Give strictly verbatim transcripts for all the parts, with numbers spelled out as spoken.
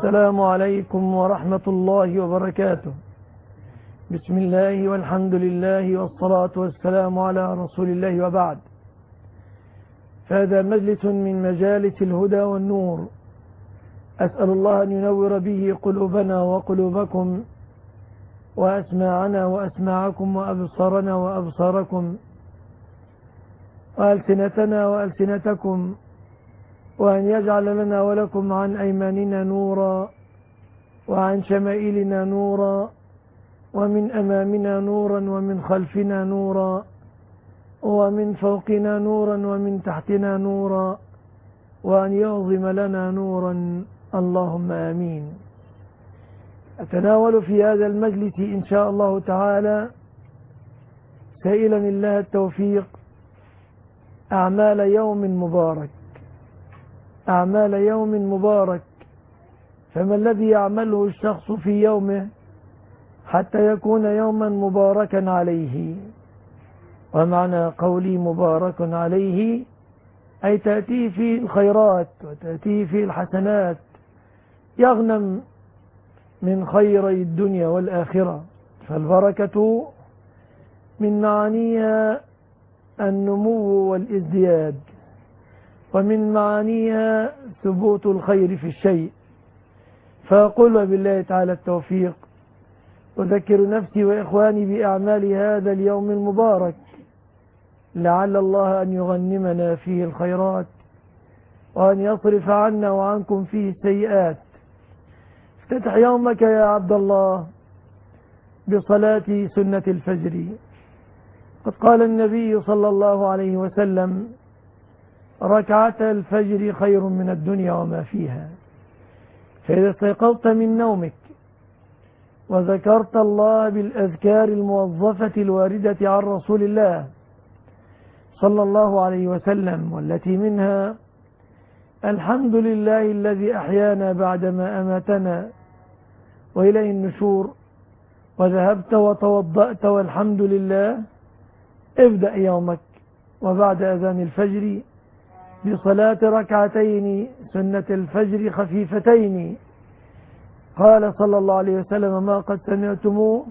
السلام عليكم ورحمة الله وبركاته. بسم الله والحمد لله والصلاة والسلام على رسول الله، وبعد. فهذا مجلس من مجالس الهدى والنور، أسأل الله أن ينور به قلوبنا وقلوبكم وأسماعنا وأسماعكم وأبصارنا وأبصاركم وألسنتنا وألسنتكم، وأن يجعل لنا ولكم عن أيماننا نورا وعن شمائلنا نورا ومن أمامنا نورا ومن خلفنا نورا ومن فوقنا نورا ومن تحتنا نورا، وأن يعظم لنا نورا، اللهم آمين. أتناول في هذا المجلس إن شاء الله تعالى سائلا الله التوفيق أعمال يوم مبارك، أعمال يوم مبارك. فما الذي يعمله الشخص في يومه حتى يكون يوما مباركا عليه؟ ومعنى قولي مبارك عليه أي تأتي فيه الخيرات وتأتي فيه الحسنات، يغنم من خيري الدنيا والآخرة. فالبركة من معانيها النمو والازدياد، ومن معانيها ثبوت الخير في الشيء. فأقول بالله تعالى التوفيق، أذكر نفسي وإخواني بأعمال هذا اليوم المبارك، لعل الله أن يغنمنا فيه الخيرات وأن يصرف عنا وعنكم فيه السيئات. افتتح يومك يا عبد الله بصلاة سنة الفجر. قد قال النبي صلى الله عليه وسلم: ركعتا الفجر خير من الدنيا وما فيها. فإذا استيقظت من نومك وذكرت الله بالأذكار الموظفة الواردة عن رسول الله صلى الله عليه وسلم، والتي منها: الحمد لله الذي أحيانا بعدما أماتنا وإليه النشور، وذهبت وتوضأت والحمد لله. ابدأ يومك وبعد أذان الفجر بصلاة ركعتين سنة الفجر خفيفتين. قال صلى الله عليه وسلم ما قد سمعتموه: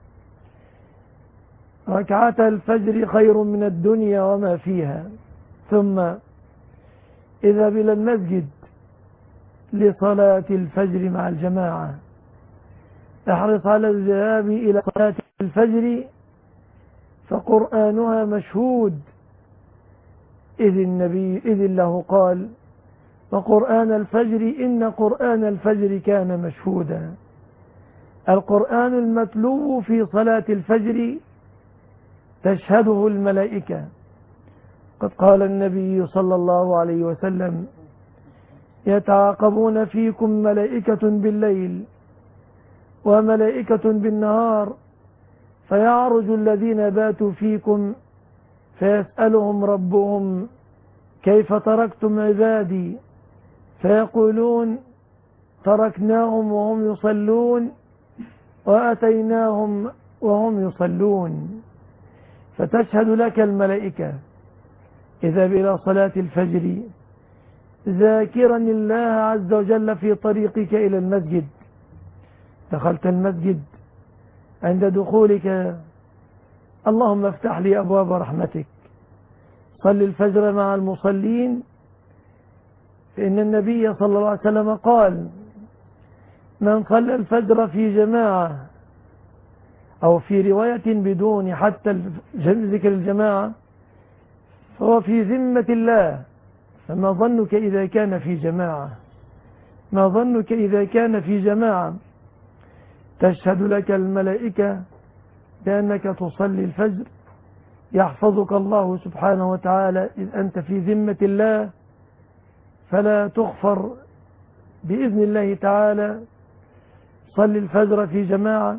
ركعتا الفجر خير من الدنيا وما فيها. ثم اذهب إلى المسجد لصلاة الفجر مع الجماعة، احرص على الذهاب إلى صلاة الفجر فقرآنها مشهود، إذ النبي إذ الله قال: وقرآن الفجر إن قرآن الفجر كان مشهودا. القرآن المتلو في صلاة الفجر تشهده الملائكة. قد قال النبي صلى الله عليه وسلم: يتعاقبون فيكم ملائكة بالليل وملائكة بالنهار، فيعرج الذين باتوا فيكم فيسألهم ربهم كيف تركتم عبادي، فيقولون تركناهم وهم يصلون وأتيناهم وهم يصلون. فتشهد لك الملائكة: اذهب إلى صلاة الفجر ذاكرا الله عز وجل في طريقك إلى المسجد. دخلت المسجد، عند دخولك اللهم افتح لي أبواب رحمتك، صل الفجر مع المصلين، فإن النبي صلى الله عليه وسلم قال: من صلى الفجر في جماعة، أو في رواية بدون حتى ذكر الجماعة، فهو في ذمة الله. فما ظنك إذا كان في جماعة؟ ما ظنك إذا كان في جماعة؟ تشهد لك الملائكة بأنك تصلي الفجر، يحفظك الله سبحانه وتعالى إذ أنت في ذمة الله، فلا تغفر بإذن الله تعالى. صل الفجر في جماعة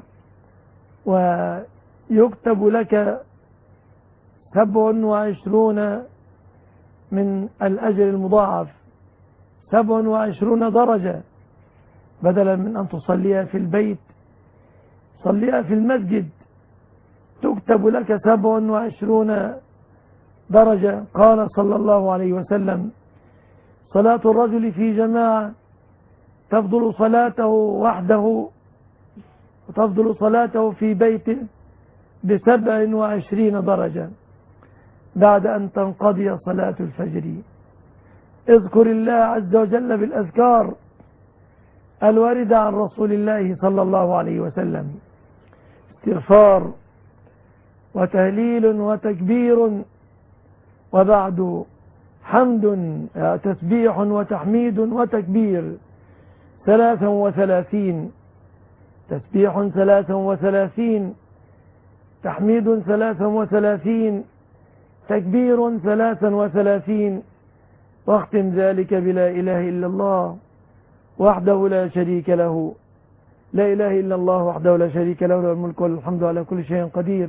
ويكتب لك سبع وعشرون من الأجر المضاعف، سبع وعشرون درجة، بدلا من أن تصليها في البيت صليها في المسجد، تكتب لك سبع وعشرون درجة. قال صلى الله عليه وسلم: صلاة الرجل في جماعة تفضل صلاته وحده وتفضل صلاته في بيته بسبع وعشرين درجة بعد أن تنقضي صلاة الفجر. اذكر الله عز وجل بالأذكار الواردة عن رسول الله صلى الله عليه وسلم: استغفار وتهليل وتكبير، وبعد حمد تسبيح وتحميد وتكبير ثلاثا وثلاثين، تسبيح ثلاثا وثلاثين، تحميد ثلاثا وثلاثين، تكبير ثلاثا وثلاثين، واختم ذلك بلا إله إلا الله وحده لا شريك له. لا إله إلا الله وحده لا شريك له، له الملك والحمد على كل شيء قدير.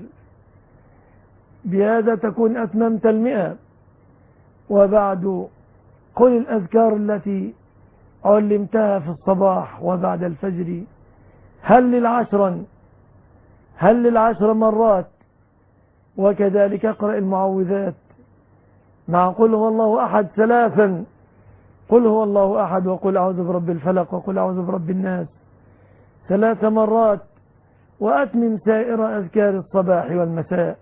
بهذا تكون أتممت المئة. وبعد قل الأذكار التي علمتها في الصباح وبعد الفجر، هل للعشرا هل للعشر مرات، وكذلك اقرأ المعوذات مع قل هو الله أحد ثلاثا، قل هو الله أحد وقل أعوذ برب الفلق وقل أعوذ برب الناس ثلاث مرات، وأتمم سائر أذكار الصباح والمساء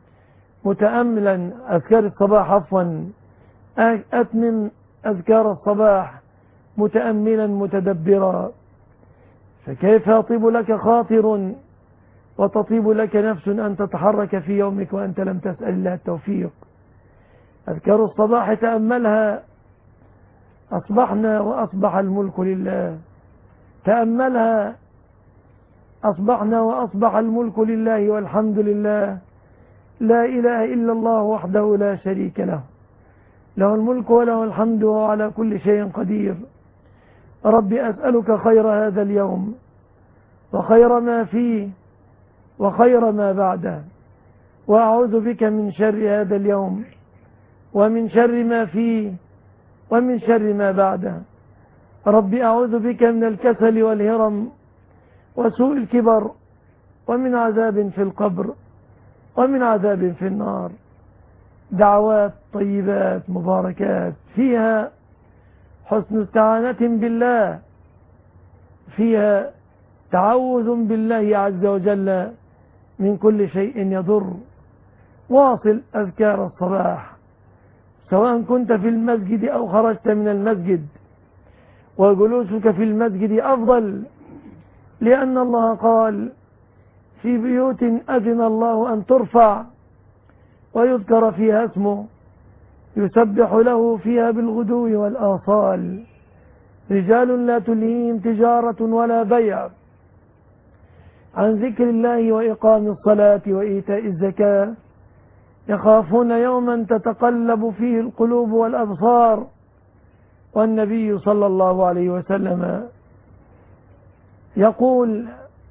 متأملا. أذكار الصباح عفوا أتمم أذكار الصباح متأملا متدبرا، فكيف يطيب لك خاطر وتطيب لك نفس أن تتحرك في يومك وأنت لم تسأل الله التوفيق. أذكار الصباح تأملها، أصبحنا وأصبح الملك لله. تأملها، أصبحنا وأصبح الملك لله والحمد لله، لا إله إلا الله وحده لا شريك له، له الملك وله الحمد وهو على كل شيء قدير. ربي أسألك خير هذا اليوم وخير ما فيه وخير ما بعده، وأعوذ بك من شر هذا اليوم ومن شر ما فيه ومن شر ما بعده. ربي أعوذ بك من الكسل والهرم وسوء الكبر ومن عذاب في القبر ومن عذاب في النار. دعوات طيبات مباركات فيها حسن استعانة بالله، فيها تعوذ بالله عز وجل من كل شيء يضر. واصل أذكار الصباح سواء كنت في المسجد أو خرجت من المسجد، وجلوسك في المسجد أفضل، لأن الله قال: في بيوت أذن الله أن ترفع ويذكر فيها اسمه يسبح له فيها بالغدو والآصال، رجال لا تلهيهم تجارة ولا بيع عن ذكر الله وإقام الصلاة وإيتاء الزكاة، يخافون يوما تتقلب فيه القلوب والأبصار. والنبي صلى الله عليه وسلم يقول: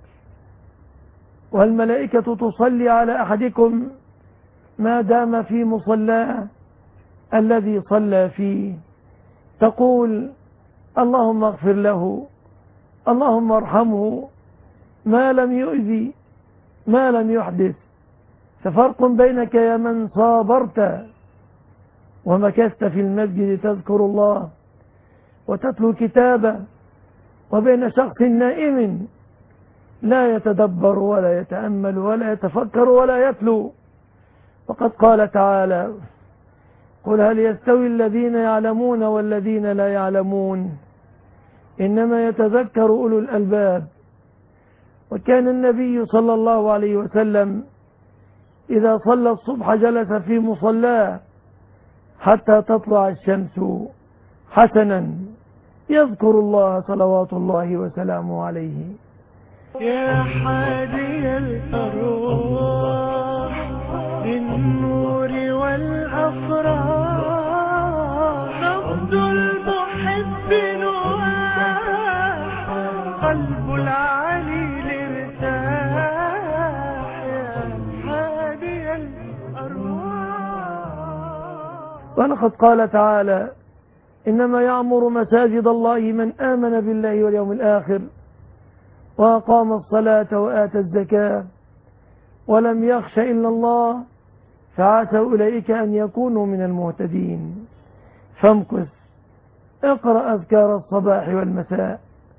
والملائكة تصلي على أحدكم ما دام في مصلاه الذي صلى فيه، تقول: اللهم اغفر له، اللهم ارحمه، ما لم يؤذي ما لم يحدث. ففرق بينك يا من صابرت ومكثت في المسجد تذكر الله وتتلو كتابه، وبين شخص نائم لا يتدبر ولا يتأمل ولا يتفكر ولا يتلو. وقد قال تعالى: قل هل يستوي الذين يعلمون والذين لا يعلمون، إنما يتذكر أولو الألباب. وكان النبي صلى الله عليه وسلم إذا صلى الصبح جلس في مصلاه حتى تطلع الشمس حسنا يذكر الله صلوات الله وسلامه عليه. يا حادي الأرواح للنور والأفراح، نبض المحب نواح، قلب العليل ارتاح. يا حادي الأرواح. ولقد قال تعالى: إنما يعمر مساجد الله من آمن بالله واليوم الآخر وأقام الصلاة وآتى الزكاة ولم يخش إلا الله فعسى أولئك أن يكونوا من المهتدين. فامكث، اقرأ أذكار الصباح والمساء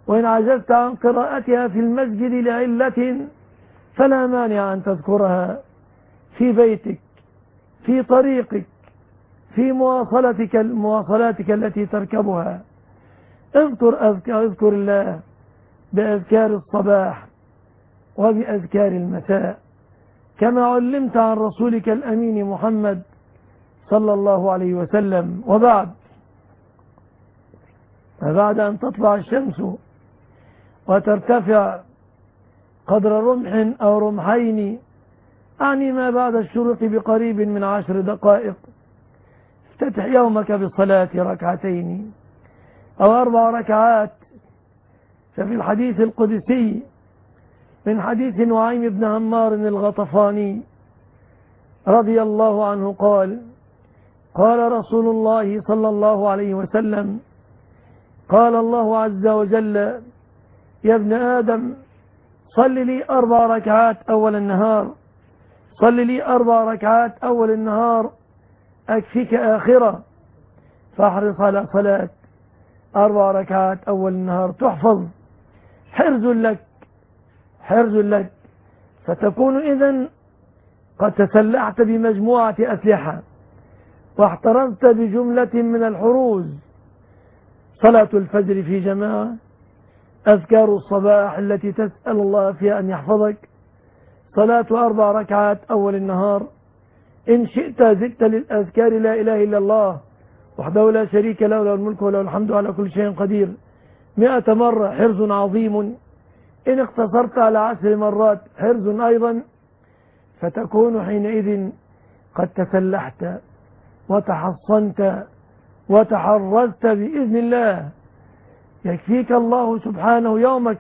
وإن عجزت عن قراءتها في المسجد لعلة فلا مانع أن تذكرها في بيتك، في طريقك، في مواصلتك مواصلاتك التي تركبها. اذكر اذكر الله بأذكار الصباح وبأذكار المساء كما علمت عن رسولك الأمين محمد صلى الله عليه وسلم. وبعد فبعد أن تطلع الشمس وترتفع قدر رمح أو رمحين، أعني ما بعد الشروق بقريب من عشر دقائق، افتتح يومك بالصلاة ركعتين أو أربع ركعات. ففي الحديث القدسي من حديث نعيم بن عمار الغطفاني رضي الله عنه قال: قال رسول الله صلى الله عليه وسلم: قال الله عز وجل: يا ابن آدم صل لي أربع ركعات أول النهار، صل لي أربع ركعات أول النهار أكفيك آخرة. فاحرص على صلاة أربع ركعات أول النهار تحفظ، حرز لك حرز لك فتكون إذن قد تسلحت بمجموعة أسلحة واحترزت بجملة من الحروز: صلاة الفجر في جماعة، أذكار الصباح التي تسأل الله فيها أن يحفظك، صلاة أربع ركعات أول النهار. إن شئت زدت للأذكار لا إله إلا الله وحده لا شريك له، له الملك وله الحمد على كل شيء قدير، مئة مرة، حرز عظيم. إن اقتصرت على عشر مرات حرز أيضا، فتكون حينئذ قد تسلحت وتحصنت وتحرزت بإذن الله. يكفيك الله سبحانه يومك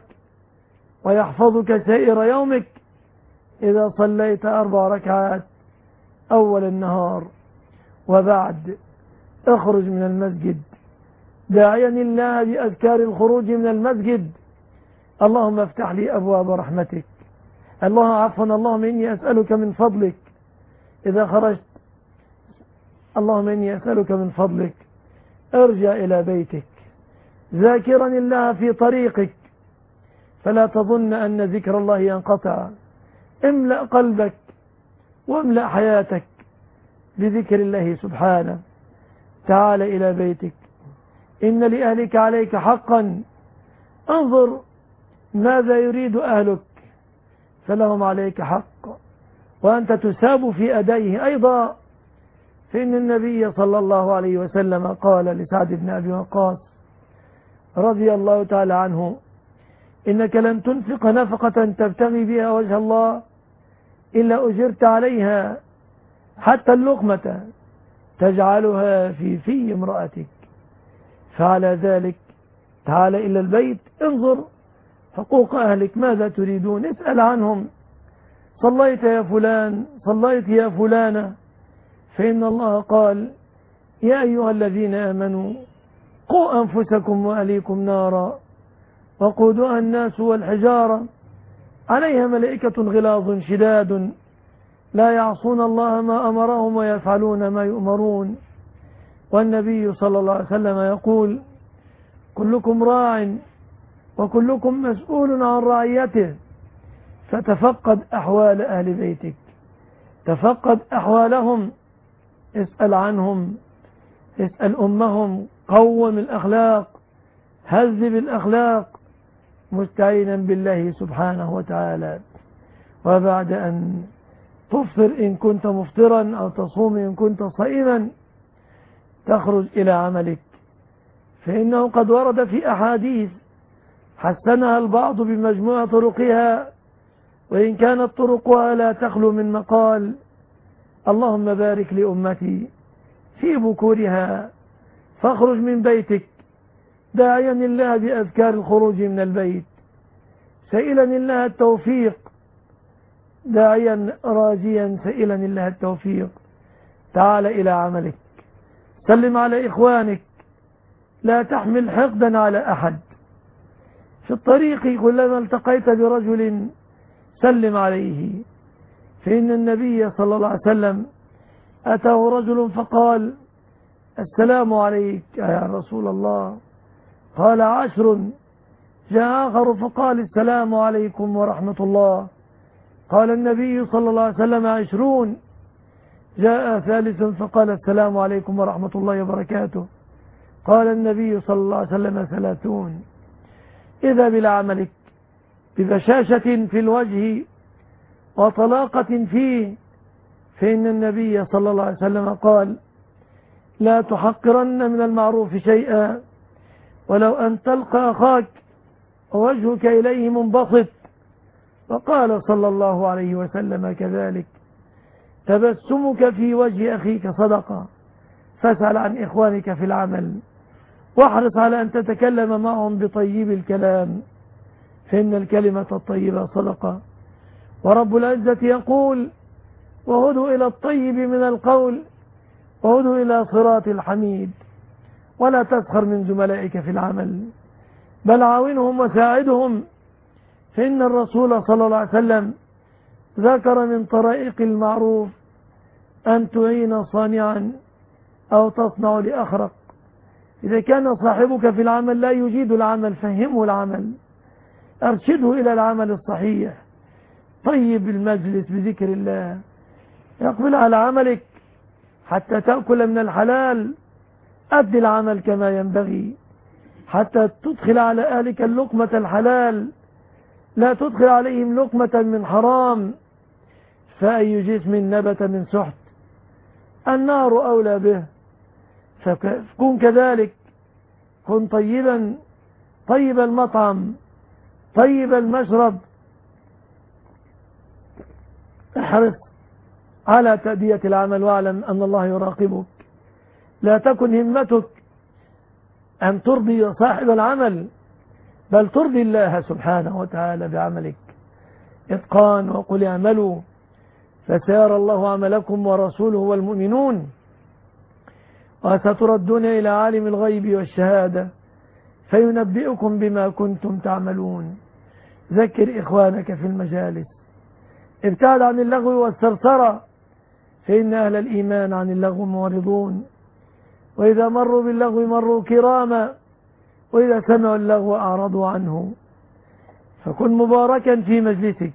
ويحفظك سائر يومك إذا صليت أربع ركعات أول النهار. وبعد اخرج من المسجد داعيا الله بأذكار الخروج من المسجد: اللهم افتح لي أبواب رحمتك، الله عفوا اللهم إني أسألك من فضلك. إذا خرجت اللهم إني أسألك من فضلك. ارجع إلى بيتك ذاكرا الله في طريقك، فلا تظن أن ذكر الله ينقطع. املأ قلبك واملأ حياتك بذكر الله سبحانه. تعال إلى بيتك، إن لأهلك عليك حقا، انظر ماذا يريد أهلك فلهم عليك حق، وأنت تساب في أدائه أيضا. فإن النبي صلى الله عليه وسلم قال لسعد بن أبي وقاص رضي الله تعالى عنه: إنك لن تنفق نفقة تبتغي بها وجه الله إلا أجرت عليها، حتى اللقمة تجعلها في في امرأتك. فعلى ذلك تعال إلى البيت، انظر حقوق أهلك ماذا تريدون، اسأل عنهم: صليت يا فلان، صليت يا فلانة؟ فإن الله قال: يا أيها الذين آمنوا قوا أنفسكم وأهليكم نارا وقودها الناس والحجارة عليها ملائكة غلاظ شداد لا يعصون الله ما أمرهم ويفعلون ما يؤمرون. والنبي صلى الله عليه وسلم يقول: كلكم راع وكلكم مسؤول عن رعيته. فتفقد أحوال أهل بيتك، تفقد أحوالهم، اسأل عنهم، اسأل أمهم، قوم الأخلاق، هذب الأخلاق، مستعينا بالله سبحانه وتعالى. وبعد أن تفطر إن كنت مفطرا أو تصوم إن كنت صائما، تخرج إلى عملك، فإنه قد ورد في أحاديث حسنها البعض بمجموع طرقها، وإن كانت طرقها لا تخلو من مقال: اللهم بارك لأمتي في بكورها. فاخرج من بيتك داعيا الله بأذكار الخروج من البيت، سائلا الله التوفيق، داعيا راجيا سائلا الله التوفيق. تعال إلى عملك، سلم على إخوانك، لا تحمل حقدا على أحد. في الطريق كلما التقيت برجل سلم عليه، فإن النبي صلى الله عليه وسلم أتاه رجل فقال: السلام عليك يا رسول الله. قال: عشر جاء آخر فقال السلام عليكم ورحمة الله، قال النبي صلى الله عليه وسلم عشرون. جاء ثالث فقال السلام عليكم ورحمة الله وبركاته، قال النبي صلى الله عليه وسلم ثلاثون. إذا بالعملك ببشاشة في الوجه وطلاقة فيه، فإن النبي صلى الله عليه وسلم قال لا تحقرن من المعروف شيئا ولو أن تلقى أخاك ووجهك إليه منبسط. وقال صلى الله عليه وسلم كذلك تبسمك في وجه أخيك صدقة، فاسأل عن إخوانك في العمل واحرص على أن تتكلم معهم بطيب الكلام، فإن الكلمة الطيبة صدقة. ورب العزة يقول وهدوا إلى الطيب من القول وهدوا إلى صراط الحميد. ولا تسخر من زملائك في العمل بل عاونهم وساعدهم، فإن الرسول صلى الله عليه وسلم ذكر من طرائق المعروف أن تعين صانعا أو تصنع لأخرق. إذا كان صاحبك في العمل لا يجيد العمل فهمه العمل، أرشده إلى العمل الصحيح، طيب المجلس بذكر الله، يقبل على عملك حتى تأكل من الحلال، أدي العمل كما ينبغي حتى تدخل على أهلك اللقمة الحلال، لا تدخل عليهم لقمة من حرام. فأي جسم نبت من سحت النار أولى به، فكن كذلك، كن طيبا، طيب المطعم، طيب المشرب، احرص على تأدية العمل واعلم أن الله يراقبك. لا تكن همتك أن ترضي صاحب العمل بل ترضي الله سبحانه وتعالى بعملك. إتقان وقل اعملوا فسيرى الله عملكم ورسوله والمؤمنون وستردون إلى عالم الغيب والشهادة فينبئكم بما كنتم تعملون. ذكر إخوانك في المجالس، ابتعد عن اللغو والثرثرة، فإن أهل الإيمان عن اللغو معرضون، وإذا مروا باللغو مروا كراما، وإذا سمعوا اللغو أعرضوا عنه. فكن مباركا في مجلسك،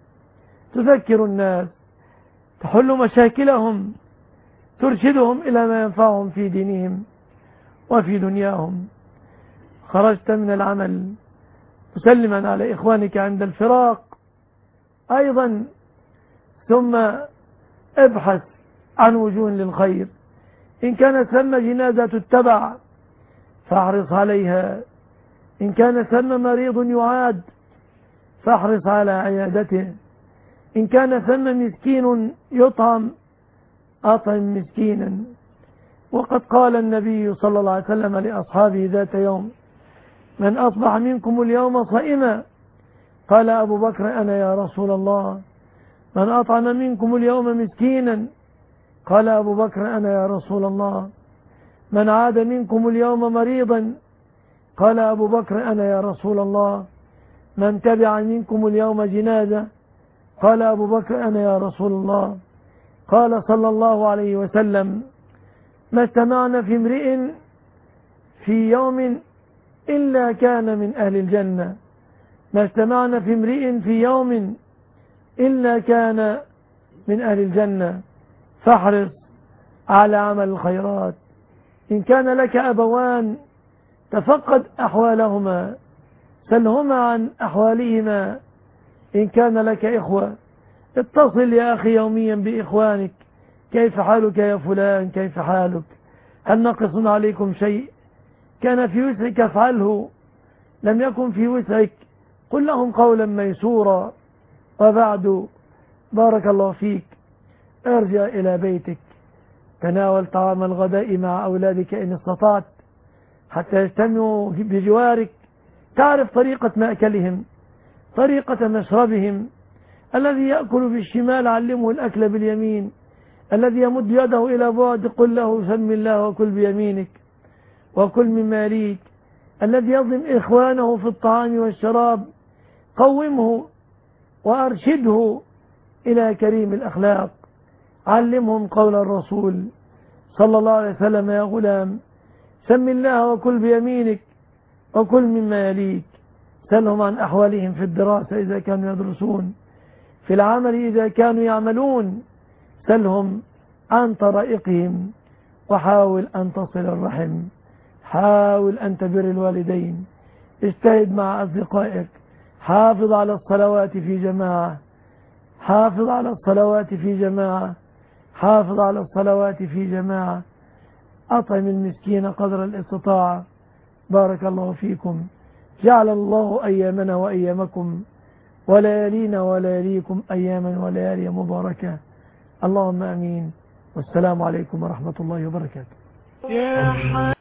تذكر الناس، تحل مشاكلهم، ترشدهم إلى ما ينفعهم في دينهم وفي دنياهم. خرجت من العمل مسلما على إخوانك عند الفراق أيضا، ثم ابحث عن وجوه للخير. إن كانت ثم جنازة تتبع فاحرص عليها، إن كان ثم مريض يعاد فاحرص على عيادته، إن كان ثم مسكين يطعم أطعم مسكينا. وقد قال النبي صلى الله عليه وسلم لأصحابه ذات يوم من أصبح منكم اليوم صائما؟ قال أبو بكر أنا يا رسول الله. من أطعم منكم اليوم مسكينا؟ قال أبو بكر أنا يا رسول الله. من عاد منكم اليوم مريضا؟ قال أبو بكر أنا يا رسول الله. من تبع منكم اليوم جنازة؟ قال أبو بكر أنا يا رسول الله. قال صلى الله عليه وسلم ما اجتمعنا في امرئ في يوم إلا كان من أهل الجنة، ما اجتمعنا في امرئ في يوم إلا كان من أهل الجنة. فاحرص على عمل الخيرات. إن كان لك أبوان تفقد أحوالهما، سلهما عن أحوالهما. إن كان لك إخوة اتصل يا أخي يوميا بإخوانك، كيف حالك يا فلان، كيف حالك، هل نقص عليكم شيء، كان في وسعك افعله، لم يكن في وسعك قل لهم قولا ميسورا. وبعد بارك الله فيك، ارجع إلى بيتك، تناول طعام الغداء مع أولادك إن استطعت حتى يجتمعوا بجوارك، تعرف طريقة مأكلهم، طريقة مشربهم. الذي يأكل بالشمال علمه الأكل باليمين، الذي يمد يده إلى بعد قل له سم الله وكل بيمينك وكل مما يليك. الذي يظلم إخوانه في الطعام والشراب قومه وأرشده إلى كريم الأخلاق، علمهم قول الرسول صلى الله عليه وسلم يا غلام سم الله وكل بيمينك وكل مما يليك. سلهم عن أحوالهم في الدراسة إذا كانوا يدرسون، في العمل إذا كانوا يعملون، سلهم عن طرائقهم، وحاول أن تصل الرحم، حاول أن تبر الوالدين، اجتهد مع أصدقائك، حافظ على الصلوات في جماعة، حافظ على الصلوات في جماعة، حافظ على الصلوات في جماعة، أطعم المسكين قدر الاستطاعة. بارك الله فيكم، جعل الله أيامنا وأيامكم وليالينا ولياليكم أياما وليالي مباركة، اللهم أمين. والسلام عليكم ورحمة الله وبركاته. يا